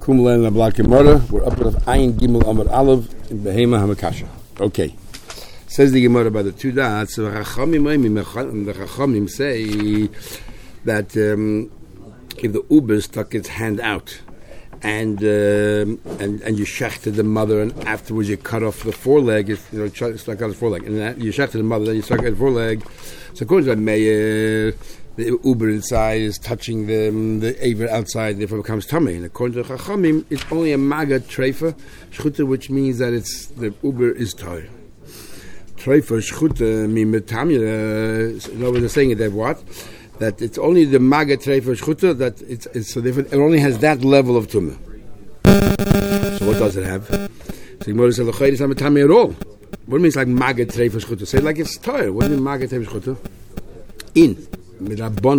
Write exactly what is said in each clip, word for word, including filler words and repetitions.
Kumlan Ablak Gemara. We're up at Ayin Gimel Amar Aleph in Behema Hamakasha. Okay. Says the Gemara by the two dots. The Chachamim say that um, if the Uber stuck its hand out and um, and and you shechted the mother, and afterwards you cut off the foreleg, you know, stuck out the foreleg, and that, you shechted the mother, then you stuck out the foreleg. So according to the Meir, the Uber inside is touching the the Aver outside, therefore it becomes tummy. And according to the Chachamim, it's only a maga treifa shchuta, which means that it's the Uber is tar. Treifa shchuta mean metamya. In other words, they're saying that what? That it's only the maga treifa shchuta that it's, it's so different. It only has that level of tumah. So what does it have? So the Gemara says it's not metamya at all. What means like maga treifa shchuta? Say like it's tar. What do you mean maga treifa shchuta? In. If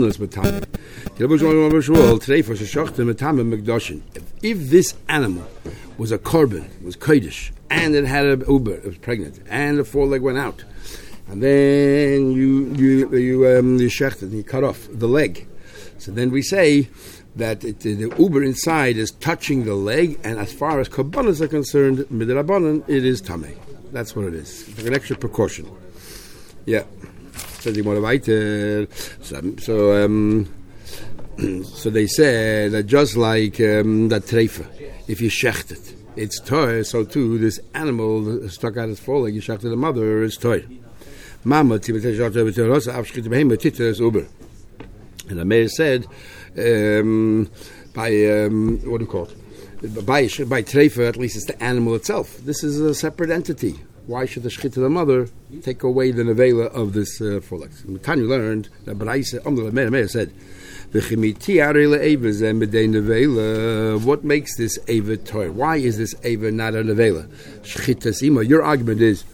this animal was a korban, was kodesh, and it had a uber, it was pregnant, and the foreleg went out, and then you you you um, you shechted and you cut off the leg, so then we say that it, the uber inside is touching the leg, and as far as korbanos are concerned, midrabanan, it is tamei. That's what it is. It's like an extra precaution. Yeah. So, so, um, so they say that just like um, that treifa, if you shecht it, it's toy. So too, this animal stuck out its foreleg, you shechted the mother, it's toy. Mama, and the mayor said, um, by um, what do you call it? By by treifa, at least it's the animal itself. This is a separate entity. Why should the shechit of the mother take away the nevela of this uh, foreleg? Tanya learned that Baraisa Amdul Meir said, "The chimiti arele eva zemedei nevela." What makes this eva toy? Why is this eva not a nevela? Shechita sima. Your argument is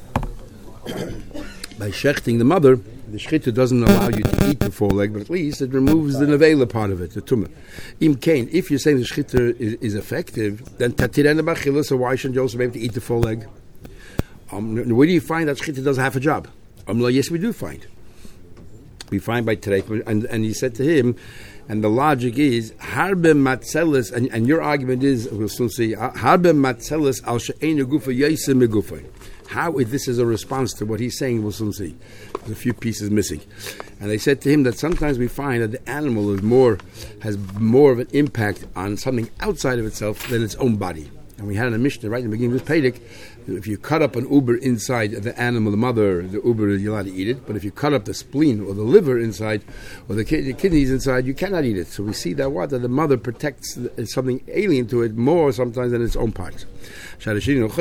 by shechting the mother, the shechita doesn't allow you to eat the foreleg, but at least it removes the nevela part of it, the tumah. Im kain. If you're saying the shechita is, is effective, then tatirena b'achila. So why shouldn't you also be able to eat the foreleg? Um, where do you find that shechita does half a job? Um, yes, we do find. We find by Terek, and and he said to him, and the logic is harbe matzelis, and, and your argument is we'll soon see harbe matzelis al she'enu gufa yisem megufa. How if this is a response to what he's saying, we'll soon see. There's a few pieces missing, and they said to him that sometimes we find that the animal is more has more of an impact on something outside of itself than its own body. And we had in the Mishnah right in the beginning of this Pedic, if you cut up an uber inside of the animal, the mother, the uber, you're allowed to eat it. But if you cut up the spleen or the liver inside, or the, kid, the kidneys inside, you cannot eat it. So we see that what? That the mother protects the, something alien to it more sometimes than its own parts. My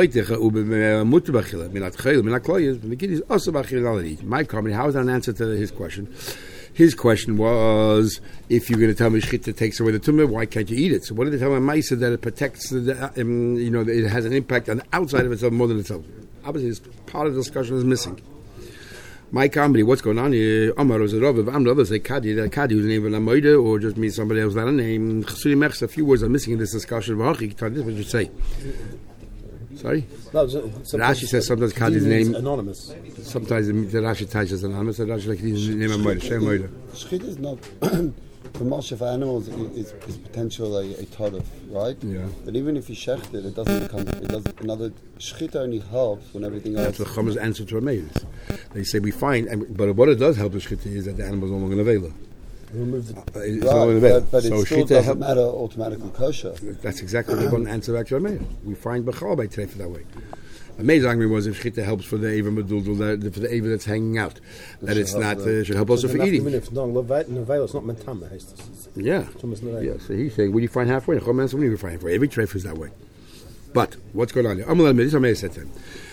comment, how is that an answer to his question? His question was, if you're going to tell me shechita takes away the tumah, why can't you eat it? So what did they tell my Maisa that it protects, the, um, you know, it has an impact on the outside of itself more than itself? Obviously, this part of the discussion is missing. My comedy, what's going on here? Amar was a Rav, I'm the other say Kadi, that Kadi was named a Moida, or just means somebody else that a name. A few words are missing in this discussion. This is what you say. Sorry? No, Rashi says sometimes Kadi's name anonymous. Sometimes the Rashi touches anonymous. And Rashi like his name a Moida. Shem Moida. Shechita is not the most of animals is, is potential a, a tarif, right? Yeah. But even if you shecht it, it doesn't become. It doesn't. Another shechita only helps when everything else. That's the Chum's answer to Rameir. They say we find, but what it does help the shechita is that the animal is no longer available. Remove the, uh, it's right, no but, but so it still doesn't help. Matter automatically kosher. That's exactly what they're going to answer back to Rameir. We find Bechal by Treif that way. Rameir's argument was if shechita helps for the Eva Meduldul, for the Eva that's hanging out, that it's not uh, should help also for eating. It's not mentama. Yeah. Yeah. So he's saying, what do you find halfway? The Chum answer, what do you find halfway? Every treif is that way. But what's going on here? Rameir said to him,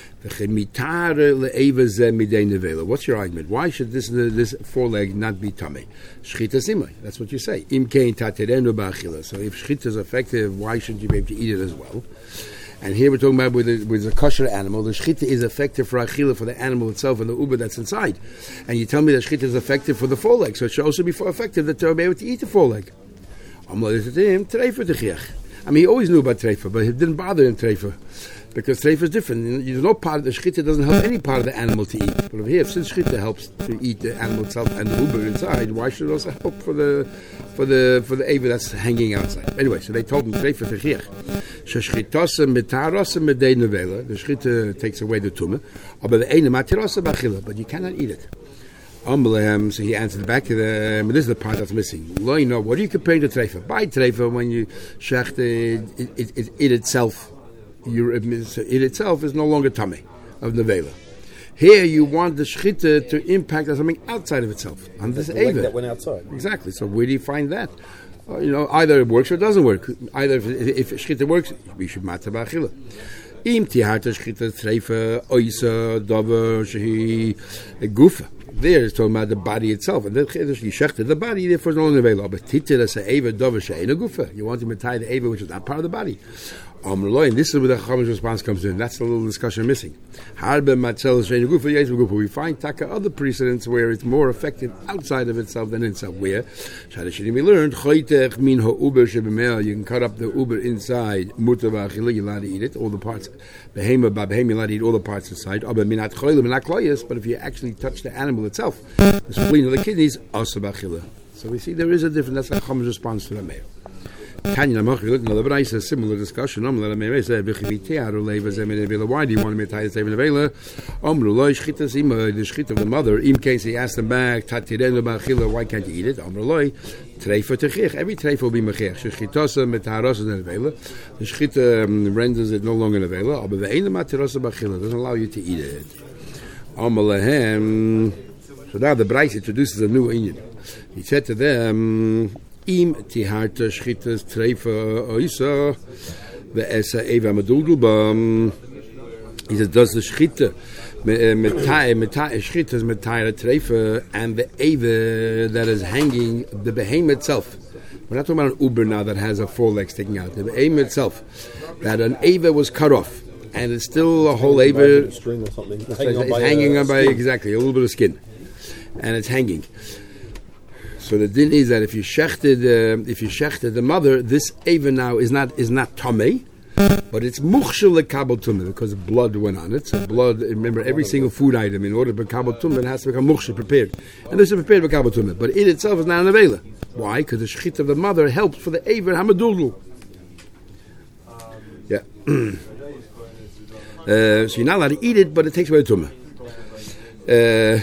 what's your argument? Why should this this foreleg not be tamei? Shechita simai. That's what you say. Im kein taterenu ba'achila. So if shechita is effective, why shouldn't you be able to eat it as well? And here we're talking about with a, with a kosher animal. The shechita is effective for achila for the animal itself and the uber that's inside. And you tell me that shechita is effective for the foreleg, so it should also be effective that they'll be able to eat the foreleg. I mean, he always knew about treifa, but it didn't bother him treifa. Because treifa is different. There's no part of the shchita doesn't help any part of the animal to eat. But over here, since shchita helps to eat the animal itself and the uber inside, why should it also help for the for the for the ava that's hanging outside? Anyway, so they told him treifa techiach. Shechitasa mitarasa medei nevela. The shchita takes away the tumah, but the eine matirasa bachila. But you cannot eat it. Um, so he answered back to the. But this is the part that's missing. Lo, you know, what are you comparing to treifa? By treifa, when you shech it, it, it, it itself. You, it itself is no longer tummy of nevela. Here you want the shchita to impact on something outside of itself. On this ava that went outside. Exactly. So where do you find that? Uh, you know, either it works or it doesn't work. Either if, if shchita works, we should matzah b'achila. Im tiharta shchita treifa oisa davar shehi gufa. There it's talking about the body itself, and then you shechted the body. Therefore, it's no longer available. But titira se'eva davar shehi gufa. You want him to tie the ava, which is not part of the body. Um, and this is where the Chacham's response comes in. That's the little discussion missing. We find taka other precedents where it's more effective outside of itself than inside. Where we learned you can cut up the uber inside. You're allowed to eat it, all the parts. Behema babehema, you're allowed to eat all the parts inside. But if you actually touch the animal itself, the spleen of the kidneys, also bachila. So we see there is a difference. That's the Chacham's response to the mayor. Tanya another Braisa, a similar discussion. Why do you want me to tie the table nevela? The shchita of the mother. In case he asked them back, why can't you eat it? Treifa techich. Every treifa will be mechech. Shchitasa metaharas nevela. The shchita um, renders it no longer nevela. But the ene matirasa bachila doesn't allow you to eat it. Amalahem. So now the Braisa introduces a new inyan. He said to them. Im tiharta shchitas treifa oisa ve'esa eva madulgulbam. He says, does the shchita metai metai shchitas metai treifa and the eva that is hanging the behemoth itself? We're not talking about an uber now that has a four legs sticking out. The behemoth itself, that an eva was cut off and it's still a whole eva. String or something. It's hanging on by, hanging on by exactly a little bit of skin, and it's hanging. So the din is that if you shechted, uh, if you shechted the mother, this ava now is not is not tamei, but it's muchshel lekabel tumah because blood went on it. So blood. Remember, every single food item in order to become tumah, it has to become muchshel, prepared, and this is prepared to become tumah. But it itself is not an avela. Why? Because the shechit of the mother helps for the ava hamadulul. Yeah. uh, so you're not allowed to eat it, but it takes away the tumah. Uh,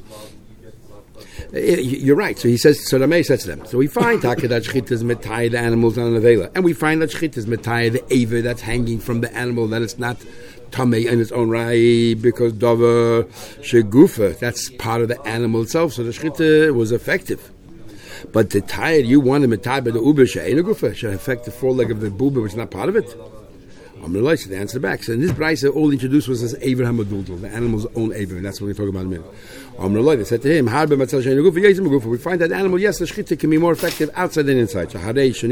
You're right. So he says, so the Meir says to them. So we find taka that shchita is metai the animals on the vela, and we find that shchita is metai the ava that's hanging from the animal, that it's not tamei in its own right because dava shegufa, that's part of the animal itself. So the shchita was effective. But the tie you want to metai by the uber she'ena gufa should affect the foreleg of the buba, which is not part of it. I'm going to answer back. So in this Braisa, all introduced was this Aver Hamadudl, the animal's own Aver, and that's what we're talking about in a minute. I'm going to said to him, we find that animal, yes, the shchita can be more effective outside than inside. If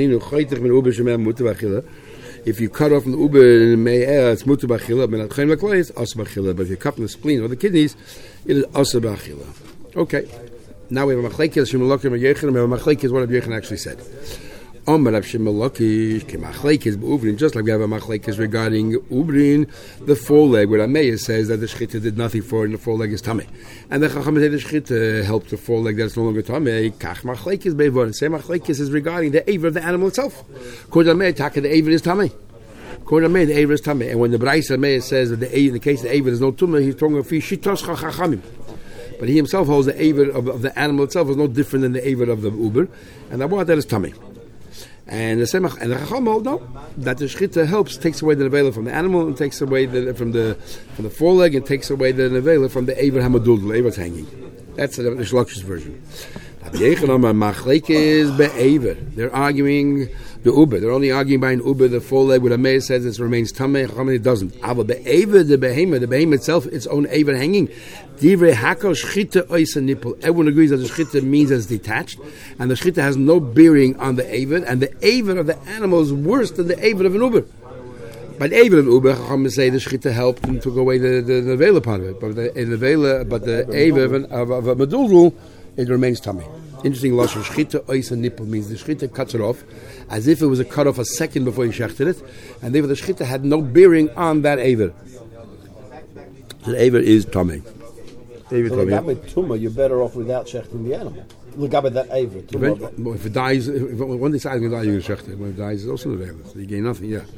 you cut off from the uber in me'er, it's mutu b'achila, but if you cut from the spleen or the kidneys, it is asa b'achila. Okay. Now we have a machlekes, Shimon Lakish, and we have a machlekes, what Rabbi Yechon actually said. Just like we have a machlekes regarding ubrin, the foreleg, where Ameya says that the shchita did nothing for it, and the foreleg is tamei, and the chacham said the shchita helped the foreleg that's no longer tamei. Kach machlekes beivon. Same machlekes is regarding the aver of the animal itself. According to Ameya, taka the aver is tamei. According to Ameya, the aver is tamei, and when the Braisa Ameya says that the in the case of the aver is no tumah, he's talking of shitos chachamim. But he himself holds the aver of, of the animal itself is no different than the aver of the uber, and that one that is tamei. And the Semach and the Chacham hold no, that the shchita helps, takes away the nevela from the animal and takes away the from the from the foreleg and takes away the nevela from the aver hamadul, the aver's hanging. That's the, the Shloksh's version. They're arguing the uber. They're only arguing by an uber. The foreleg, where the Meir says it remains tamei, Chacham it doesn't. But the aver, the behemoth, the behemoth itself, its own aver hanging. Divrei hakol shchita oisa nipple. Everyone agrees that the shchita means it's detached, and the shchita has no bearing on the aver, and the aver of the animal is worse than the aver of an uber. By the aver of an uber, Chacham say the shchita helped and took away the the, the vela part of it, but the, the vela, but the aver of, of, of a medulul, it remains tamei. Interesting lashon. Shchita oisa nipple means the shchita cuts it off, as if it was a cut off a second before you shechted it, and therefore the shchita had no bearing on that aver. So the aver is tamei. Aver So tamei. Legabe Tumah, you're better off without shechting the animal. Legabe that Aver. Tumah. If it dies, if if one decides to die, you shecht it. When it dies, it's also available. So you gain nothing. Yeah.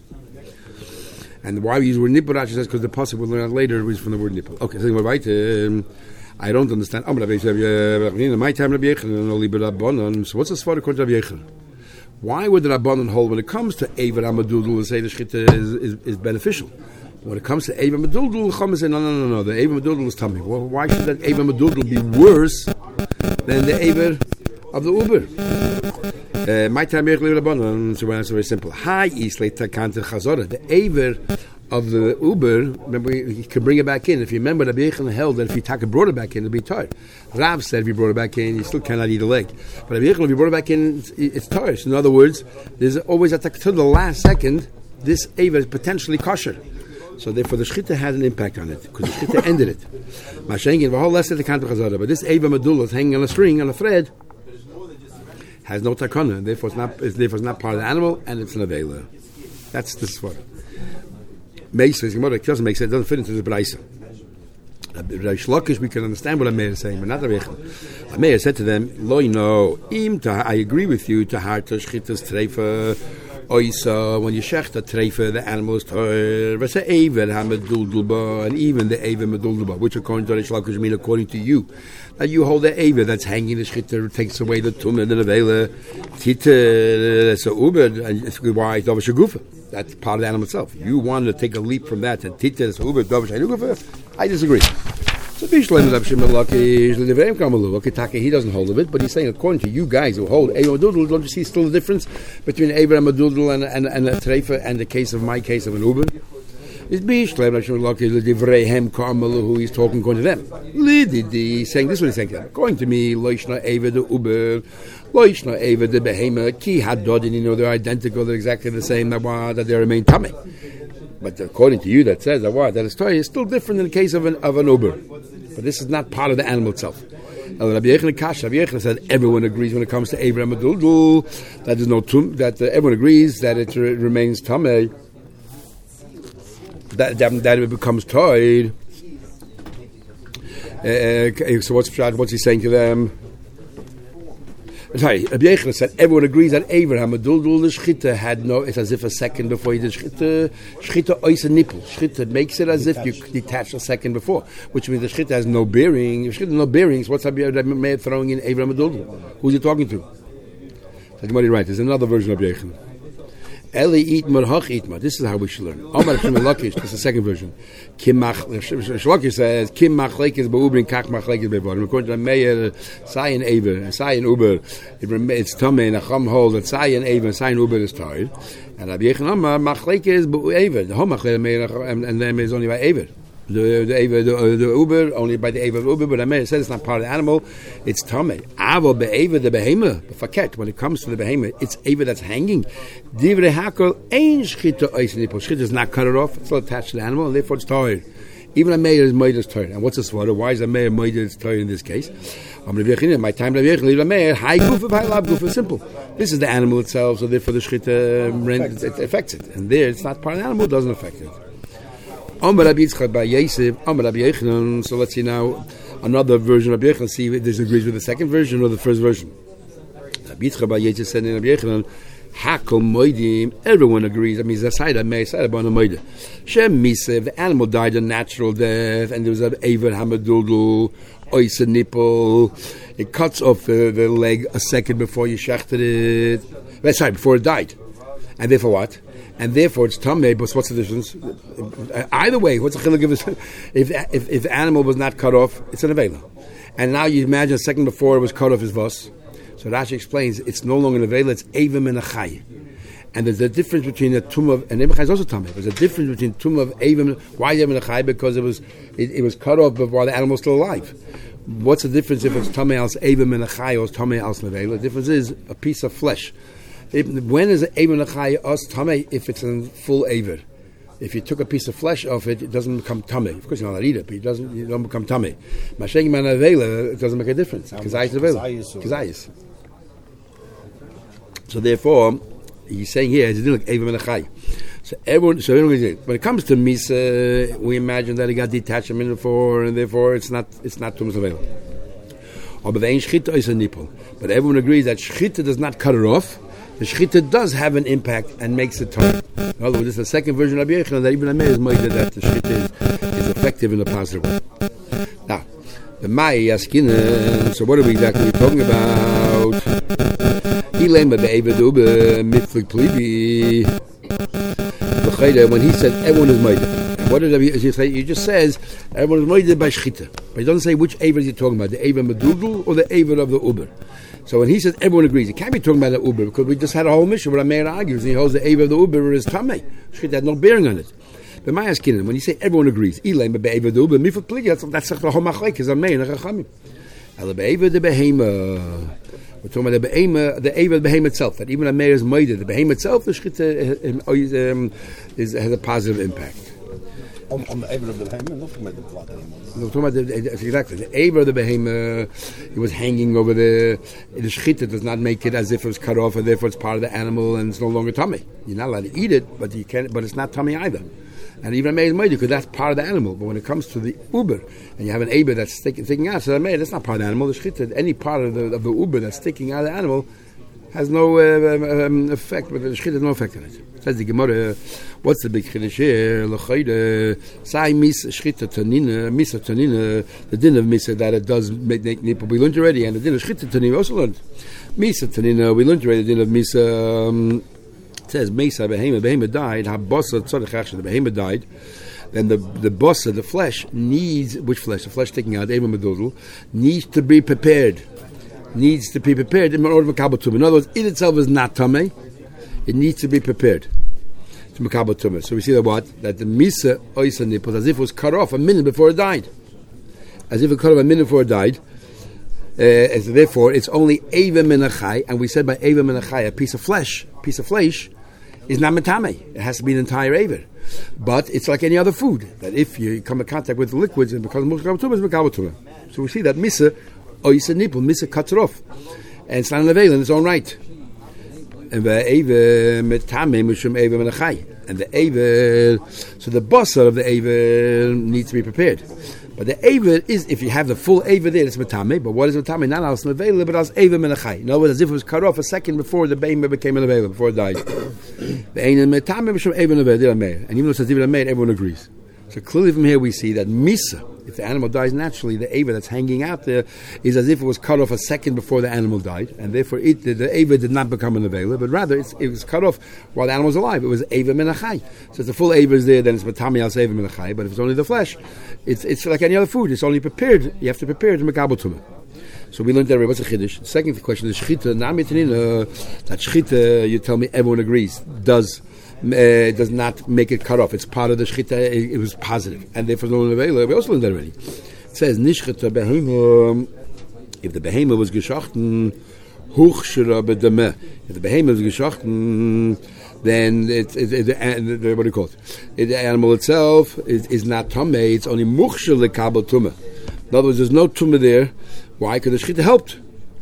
And why we use the word nipple? Rashi says because the pasuk we'll learn right later is from the word nipple. Okay, so we're right. Um, I don't understand. My time, Rabbi Yechon. So what's the svara according to Rabbi Yechon? Why would the Rabbanon hold when it comes to Eived Amadudul and say the shchita is, is, is beneficial? When it comes to Eived Amadudul, Chama say no, no, no, no. The Eived Amadudul is tummy. Well, why should that Eived Amadudul be worse than the Eived of the Uber? My time, Rabbanon. So it's very simple. Hi, Islay Takante Chazorah. The Eived of the Uber, remember, you can bring it back in. If you remember, Rabbi Yechon held that if you take brought it back in, it'll be tired. Rav said if you brought it back in, you still cannot eat a leg. But Rabbi Yechon, if you brought it back in, it's, it's tired. So in other words, there's always at to the last second, this Eva is potentially kosher. So therefore, the shchita had an impact on it because the shchita ended it. Mashenkin, the whole lesson the Kant Chazara, but this Eva Medulla is hanging on a string on a thread, has no takana, and therefore it's not. It's, therefore it's not part of the animal, and it's an avela. That's the svara. Meir says, it doesn't make sense, it doesn't fit into the Braisa. Reish Lakish, we can understand what Meir is saying, but not the Reichel. Meir said to them, Loi no, im ta, I agree with you, tahar tashchitas treifa, oisa, when you shech the treifa, the animal is tor, vasa eiver hameduldulba, and even the eiver meduldulba, which according to Reish Lakish mean according to you, that you hold the eiver that's hanging the shchita, takes away the tum and the nevela, tita, that's a uber, and it's why it's over shagufa. That's part of the animal itself. You want to take a leap from that and tita this uber dovish hanugufa. I disagree. So Bishlam Rab Shimon Lakish Leveim Kamalu. Okay, Taka he doesn't hold of it, but he's saying according to you guys who hold Eived Amadudul, don't you see still the difference between Eived Amadudul and and and a treifa and the case of my case of an uber? It's Bishlam Rab Shimon Lakish Leveim Kamalu who he's talking according to them. Lididi saying this one he's saying to them. According to me, Loishna Eived Uber. Loishna Eived the Behema Ki Hadodin, you know they're identical, they're exactly the same, that they remain tummy. But according to you, that says that what that is is still different in the case of an of an uber. But this is not part of the animal itself. Now, Rabbi Yechon Kash, Rabbi Yechon said everyone agrees when it comes to Abraham Aduldu that there's no tum, that uh, everyone agrees that it re- remains tamei, that, that that it becomes tied. Uh, so what's what's he saying to them? Sorry, Rabbi Yechon said everyone agrees that Abraham Aduldul the shchita had no. It's as if a second before you did shchita. Shchita ois a nipple. Shchita makes it as if you detached a second before, which means the shchita has no bearing. If shchita has no bearings, what's Rabbi Meir throwing in Abraham Aduldul? Who's he talking to? Somebody right. There's another version of Rabbi Yechon. Eli itmar hach itmar. This is how we should learn. Omar Shimon Lakish. This is the second version. Kim mach. Lakish says Kim machlekes beubrin kach machlekes bevarim. According to the Meir, Sayin Eber, Sayin Uber, it's Tamei. Nacham hold that Sayin Eber, Sayin Uber is tied, and Rabbi Yechon Omar machlekes beuver. The hom machlekes Meir, and then is only by Eber. The the Eber, the, the Uber only by the Eber of Uber, but I mean it says it's not part of the animal. It's Tamei. Avo be'Eber the behema. Faket. When it comes to the behema, it's Eber that's hanging. Divrei hakol ein shchita ois nipol. Shchita is not cut it off. It's still attached to the animal, and therefore it's tired. Even a mayor is made is tired. And what's the swallow? Why is a mayor made is tired in this case? My time leave a mayor high goof of high lab goof is simple. This is the animal itself, so therefore the shchita it affects it, and there it's not part of the animal, it doesn't affect it. Amar Rabbi Yitzchak by Yosef, Amar Rabbi Yechon. So let's see now another version of Rabbi Yechon. See if it disagrees with the second version or the first version. Rabbi Yitzchak by Yosef said in Rabbi Yechon, Hakel moidim. Everyone agrees. That means aside may aside about a moide. Shem misev. The animal died a natural death, and there was an aver hamaduldu, ois a nipple. It cuts off the, the leg a second before you shechted it. Well, sorry, before it died, and therefore what? And therefore it's tamei, but what's the difference? Either way, what's the chiluk of it? If, if if the animal was not cut off, it's an avela. And now you imagine a second before it was cut off his vas. So Rashi explains it's no longer an avela, it's avim and a chay. And there's a difference between a tum of and Ebachai is also tamei. There's a difference between tum of avim. Why avim and a chay? Because it was it, it was cut off before the animal was still alive. What's the difference if it's tamei als avim and a chay or tamei als avela? The difference is a piece of flesh. If, when is Eived Nachai us Tamei? If it's in full Eived, If you took a piece of flesh off it, it doesn't become tummy. Of course, you're not allowed to eat it, but it doesn't, you don't become tummy. Mashayim man avela, it doesn't make a difference. Kazayis avela. Kazayis. So therefore, he's saying here, it's like Eva Menachai. So everyone, so everyone, when it comes to Misa, we imagine that he got detached a minute before, and therefore it's not, it's not Tumas avela. But everyone agrees that Shchita does not cut it off. The Shchita does have an impact and makes it tummy. In other words, this is the second version of Rabbi Yochanan that even Amir is made that the Shchita is, is effective in a positive way. Now, the Mai Yaskina, so what are we exactly talking about? When he said everyone is made, what did he say? He just says everyone is made by Shchita. But he doesn't say which Aver is he talking about, the Aver Medudul or the Aver of the Uber. So when he says everyone agrees, it can't be talking about the Uber because we just had a whole mission where Amir argues and he holds the Aver of the Uber is Tameh. Shchita had no bearing on it. But my asking, when you say everyone agrees, Elaim be Aver the Uber, Mifat Pligi, that's the whole machlek because Amir and Chachamim. Ala be Aver the Behema. We're talking about the Behema, the Aver of the Behema itself. That even Amir is made, the Behema itself, the Shchita um, is, has a positive impact. On, on the Aver of the Behema, not talking about the blood anymore. No, talking about the, exactly the Aver of the Behema. It was hanging over the the Shchita does not make it as if it was cut off, and therefore it's part of the animal and it's no longer tummy. You're not allowed to eat it, but you can. But it's not tummy either. And even Amir is made because that's part of the animal. But when it comes to the Uber, and you have an Aver that's sticking, sticking out, so Amir, that's not part of the animal. The Shchita, any part of the of the Uber that's sticking out of the animal, has no uh, um, effect. But the Shchita has no effect on it. Says the Gemara, what's the big chiddush here? L'chayda, sai mis shchita tanina, misa tanina, the din of misa that it does make nipple. We learned already, and the din of shchita tanina we also learned. Misa tanina, we learned already. The din of misa um, it says mesa behema, behema died. Habasa tzadich actually, the behema died. Then the the bossa, the flesh needs which flesh? The flesh taking out eva medudul needs to be prepared. Needs to be prepared in order to makabel tumah. In other words, it itself is not tameh. It needs to be prepared to makabel tumah. So we see that what? That the misa oisa nipple, as if it was cut off a minute before it died. As if it cut off a minute before it died. Uh, and so therefore, it's only eva menachai, and we said by eva menachai, a piece of flesh, piece of flesh, is not metame. It has to be an entire eva. But it's like any other food, that if you come in contact with the liquids, and becomes makabel tumah, it's makabel tumah. So we see that misa oisa nipple, misa cuts it off. And it's not an avail in its own right. And the Eva metame mishum Eva menachai, and the Eva, so the bossa of the Eva needs to be prepared. But the Eva is, if you have the full Eva there, it's metame. But what is metame? Not as an available, but as Eva menachai. In other words, as if it was cut off a second before the Beima became an available, before it died. The Ein metame mishum Eva neveil, and even though it says Eva neveil, everyone agrees. So clearly from here we see that misa, if the animal dies naturally, the Eva that's hanging out there is as if it was cut off a second before the animal died, and therefore it, the, the Eva did not become an Avela, but rather it's, it was cut off while the animal was alive. It was Eva menachai. So if the full Eva is there, then it's Matami al Eva menachai, but if it's only the flesh, it's it's like any other food. It's only prepared. You have to prepare it to makabel tumah. So we learned that. What's a chiddush? Second question is shchita. Namitanina. That shchita, you tell me, everyone agrees, does uh, does not make it cut off. It's part of the shchita. It, it was positive, and therefore no available. We also learned that already. It says nishchata behema. If the behema was geschachten, huchshira bedameh. If the behema was geschachten, then it's it, it, it, it, what do you call it? it? The animal itself is, is not tameh. It's only muchshir lekabel tumah. In other words, there's no tumah there. Why? Because the shchita helped.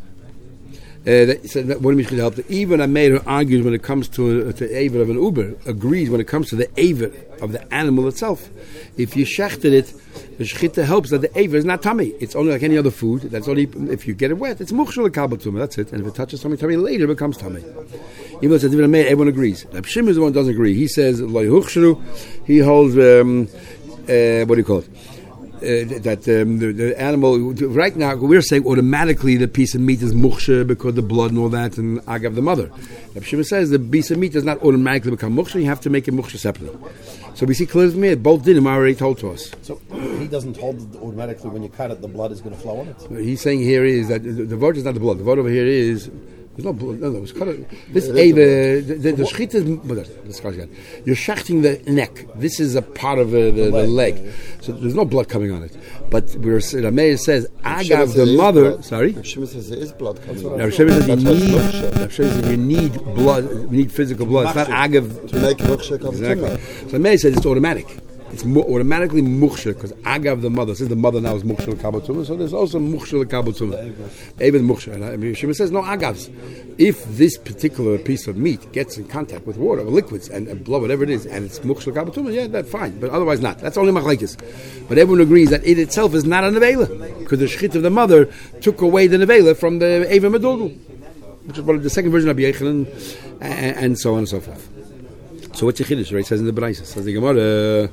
Uh, that, so that, what do you mean shchita helped? Even a maid who argues when it comes to the aver of an uber agrees when it comes to the aver of the animal itself. If you shechted it, the shchita helps that the aver is not tummy. It's only like any other food. That's only if you get it wet. It's muchshir lekabel tumah. That's it. And if it touches something tummy later, it becomes tummy. Even though it's even a maid, everyone agrees. Reb Shimon is the one who doesn't agree. He says lo yuchshru. He holds um, uh, what do you call it? Uh, that um, the, the animal right now we're saying automatically the piece of meat is mukhsha because the blood and all that and agav the mother. Reb Shimon says the piece of meat does not automatically become mukhsha. You have to make it mukhsha separately. So we see clearly from here both dinim are already told to us. So he doesn't hold it automatically when you cut it. The blood is going to flow on it. What he's saying here is that the, the vote is not the blood. The vote over here is There's no blood. No, no. It's cut. This Eva, the, the, the shchita is. You're shachting the neck. This is a part of the, the, the leg. So there's no blood coming on it. But we're, the mayor says, Agav, the mother. Blood. Sorry? Shimon says there is blood coming on. Now, Shimon says you need, says you need blood, you need physical blood. It's not Agav. To make muksha come Exactly. So the mayor says it's automatic. It's mo- automatically muksha because Agav the mother says the mother now is muksha l'kabel, so there's also muksha l'kabel. Even muksha. And I mean, Shimon says no Agavs. If this particular piece of meat gets in contact with water or liquids and, and blood, whatever it is, and it's muksha l'kabel, yeah, that's fine. But otherwise not. That's only machlekes. But everyone agrees that it itself is not a nevela because the shchit of the mother took away the nevela from the Eva Meduldu, which is what the second version of Yechanan, and, and so on and so forth. So what's your chiddush? Right? It says in the Brayso. Says the Gemara.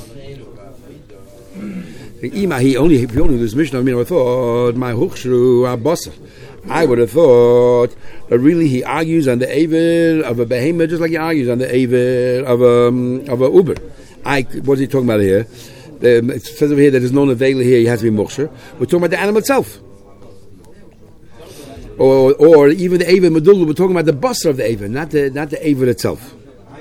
He only, if you only lose mission, I mean, I thought my huchshru abasa. I would have thought that really he argues on the avid of a behemoth, just like he argues on the avid of a of a uber. I what's he talking about here? Um, it says over here that there's no nevela here. He has to be muksher. We're talking about the animal itself, or or even the avid medulla. We're talking about the basa of the avid, not the not the avid itself.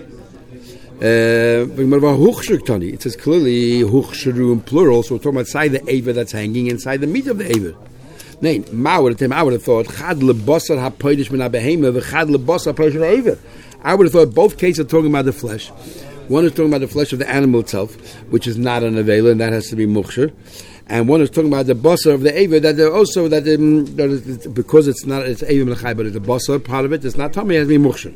Uh, it says clearly huchsheru in plural, so we're talking about inside the ava that's hanging inside the meat of the ava. Nein, I would have thought chad lebasar hapoidish min habehema v'chad lebasar hapoidish min ava. I would have thought both cases are talking about the flesh. One is talking about the flesh of the animal itself, which is not an avela, and that has to be muksher. And one is talking about the basar of the ava, that they're also that, um, that it's, because it's not it's ava melachai, but it's the basar part of it. It's not tummy, it has to be muksher.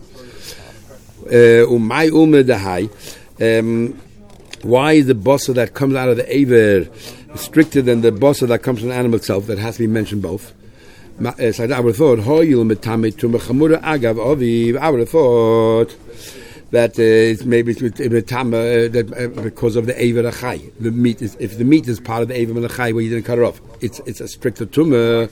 Umay ume dehai. Why is the basa that comes out of the aver stricter than the basa that comes from the animal itself? That has to be mentioned both. Uh, so I would have thought hoyil metame to mechamura agav aviv. I would have thought that uh, it's maybe it's metame uh, that uh, because of the aver achai. The meat is if the meat is part of the aver melachai where you didn't cut it off. It's it's a stricter tumah.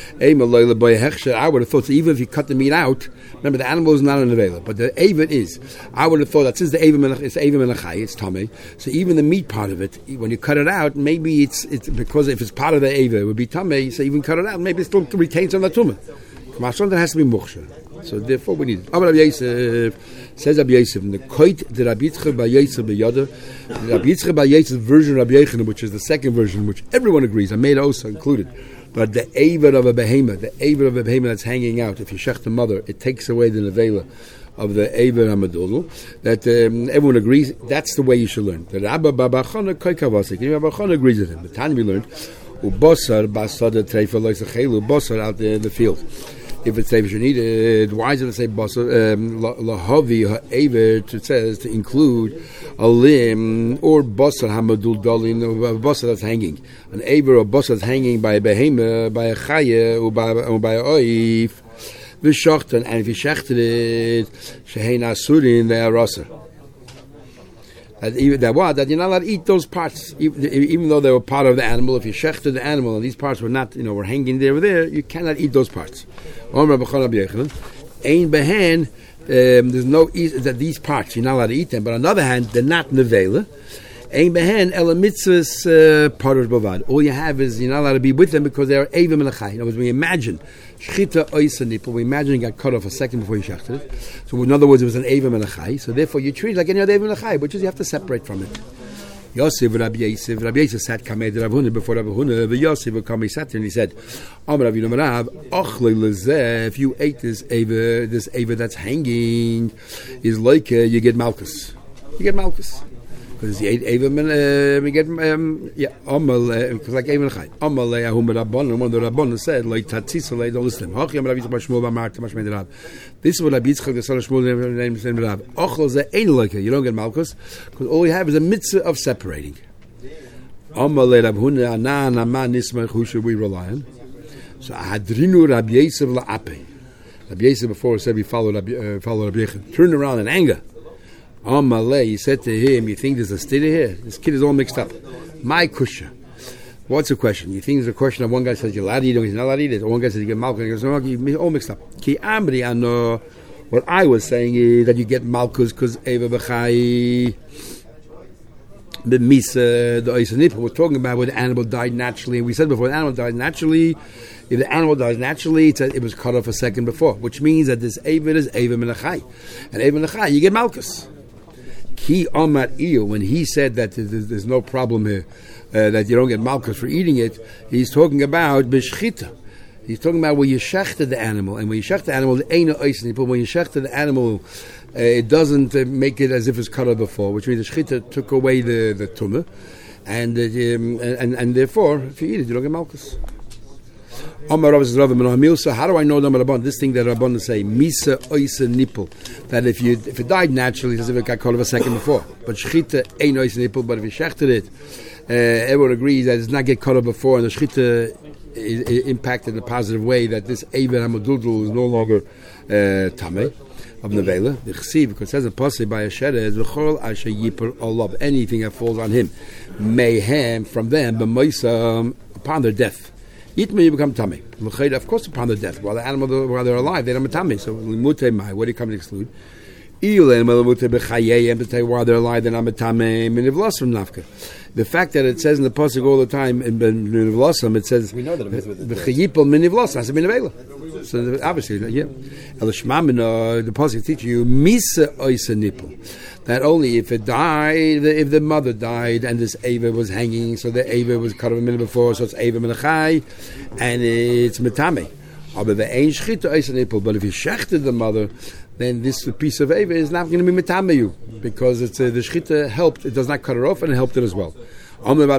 I would have thought so even if you cut the meat out. Remember, the animal is not an avela, but the avid is. I would have thought that since the avid is avid melachai, it's tamei. So even the meat part of it, when you cut it out, maybe it's it's because if it's part of the avid, it would be tamei. So even cut it out, maybe it still retains some of the tumah. Kamashon, that has to be muksha. So therefore, we need it. Rabbi Yosef says Rabbi Yosef in the Koit the Rabbi Yitzchak Bar Yosef B'Yoda, Rabbi Yitzchak Bar Yosef's version of Rabbi Yechanan, which is the second version, which everyone agrees, I made also included. But the avid of a behemoth, the avid of a behemoth that's hanging out, if you shech the mother, it takes away the nevela of the avid hamadulu. That um, everyone agrees, that's the way you should learn. The Rabba Baba Chana Koikavasik, Rabba Chana agrees with him. The time we learned, ubosar basada treifa loisachelu, bosar out there in the field. If it's if you need it, why does it say basar lahavi ha'avid? It says to include a limb or basar hamadul dalin, or basar that's hanging, an aver or basar that's hanging by a behema, by a chaya, or by or by a oif. V'shachten, and if you shechted it, shehein asurin ve'arasa. That even that what that you're not allowed to eat those parts, even, even though they were part of the animal. If you shechted the animal and these parts were not, you know, were hanging there or there, you cannot eat those parts. Ein behen, there's no that these parts you're not allowed to eat them. But on the other hand, they're not nevela. Ein behen ela mitzvahs parot bavad. All you have is you're not allowed to be with them because they are evim melachai. In other words, when you imagine shchita oisa nipple, we imagine it got cut off a second before you shechted it. So in other words, it was an evim melachai. So therefore, you treat it like any other evim melachai, which is you have to separate from it. Yosef Rabbi Yosef Rabbi Yosef sat kamed Rav Huna before Rav Huna. The Yosef would come. He sat there and he said, "Amar Rav Yonah Rav, ochle lezeh. If you ate this ava, this ava that's hanging, is like uh, you get malchus. You get malchus because you ate ava. Uh, you get um, yeah. Amal because like ava l'chai. Amal le'ahum rabban. And one of the rabban said, like tatzisa don't listen. Hachim Rabbi Yitzchak Shmuel b'Marta mashmei Rav. This is what Rabbi Yitzchak the son of Shmuel named him Rav. Ochle lezeh ain't like you don't get malchus because all you have is a mitzvah of separating. Amal le'Rav Huna anan aman nismach. Who should we rely on? So hadrinu Rabbi Yosef la'ape. Rabbi Yosef before said we follow Rabbi uh, follow Rabbi Yechon. Turned around in anger. Amalei, he said to him, "You think there's a stira here? This kid is all mixed up." My kusha. What's the question? You think there's a question of one guy says you're allowed to eat, or he's not allowed to eat it, or one guy says you get malchus, and he goes, no, you're all mixed up. Ki amri ano. What I was saying is that you get malchus because eva b'chai. the misa, the oisa nipple. We're talking about where the animal died naturally. And we said before, the animal died naturally. If the animal dies naturally, it's a, it was cut off a second before, which means that this Eivid is Eivid Menachai. And Eivid Menachai, you get Malchus. Ki Amar Iyo, when he said that there's, there's no problem here, uh, that you don't get Malchus for eating it, he's talking about Beshchita. He's talking about where you shechted the animal. And when you shecht the animal, the Eina Ois Nipple, when you shechted the animal, uh, it doesn't uh, make it as if it's cut off before, which means the Shchita took away the, the tumah. And, uh, um, and, and therefore, if you eat it, you don't get Malchus. How do I know the Rabban? This thing that Rabban say, Misa Oisa Nipple, that if you if it died naturally, it's as if it got cut off a second before. But Shchita ain't Oisa Nipple, but if you shechted it, uh, everyone agrees that it's not get cut off before, and the Shchita is, is impacted in a positive way, that this Eiver Hamadudul is no longer uh, Tameh of Nevela. The Chesiv, because it says a Pasei by a Shera, is V'chol Asher Yipur Olav, anything that falls on him, mayhem from them, B'moisa, upon their death. Yitma, you become tummy. Of course, upon their death, while the animal, while they're alive, they don't become tummy. So, limute mai, what do you come to exclude? While they're alive, they're not tummy. The fact that it says in the pasuk all the time in Minivlosam, it says we know that it was with the B'chayipol Minivlosam. That's a Minivela. So obviously, yeah. El Shmamina, the pasuk teaches you Misa Oisa Nipple. That only if it died, if the mother died and this Ava was hanging, so the Ava was cut off a minute before, so it's Ava Menachai, and it's Metame. But the Ein Shchita Oisa Nipple. But if you shechted the mother, then this piece of Ava is not going to be Metame you, because it's uh, the Shchita helped. It does not cut her off, and it helped it as well. What are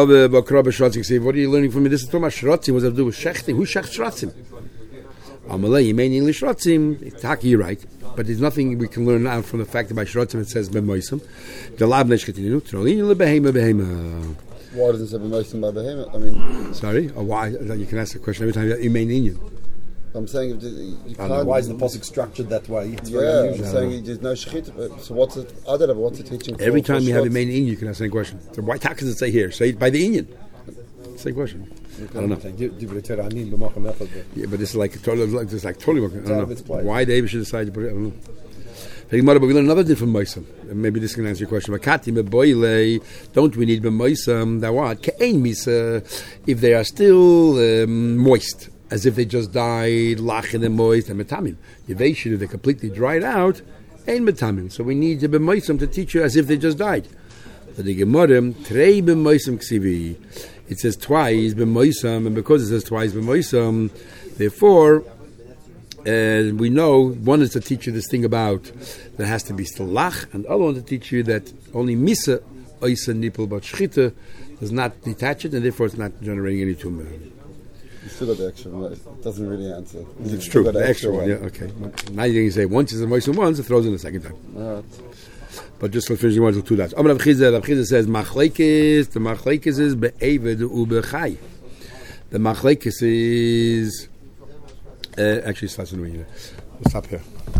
you learning from me? This is talking about Shrotzim. What does it do with shechting? Who shecht Shrotzim? Amalei, you mean English Shrotzim? Taki, you're right. But there's nothing we can learn out from the fact that by Shrotzim it says B'moisam. The lab neshchetinu, trolinu lebehema behema. Why doesn't it say B'moisam by behema? I mean, sorry? Or why? You can ask the question every time you mean Indian. I'm saying, if you can't, why is the pasuk structured that way? It's yeah, I'm saying there's no shechita. So what's it? I don't know. What's the teaching? For, every time for you have a main Indian, you can ask any question. So why does it say here? Say it by the Indian. Same question. I don't know. Yeah, but this is like totally, like, this like totally. I don't know why David should decide to put it. I don't know. But we learn another different moisam. Maybe this can answer your question. Don't we need moisam? That what? If they are still um, moist, as if they just died, lachin and moist, and metamim. If they should have completely dried out, ain't metamim. So we need to be moisam to teach you as if they just died. So the Gemara, trei b'moisam ksivi. It says twice b'moisam, and because it says twice b'moisam, therefore, uh, we know one is to teach you this thing about there has to be still lach, and the other one to teach you that only misa oisa nipple, but shchita does not detach it, and therefore it's not generating any tumor. You still got the extra one. It doesn't really answer. It's true. The, the extra, extra one. one. Yeah. Okay. Now you can say once is a moist once, it throws in a second time. Right. But just for finishing one to two dots. Amar Rav Chizah, Rav Chizah says machlekes. The machlekes is be'eved u'bechai. The machlekes is uh, actually starts in the We'll stop here.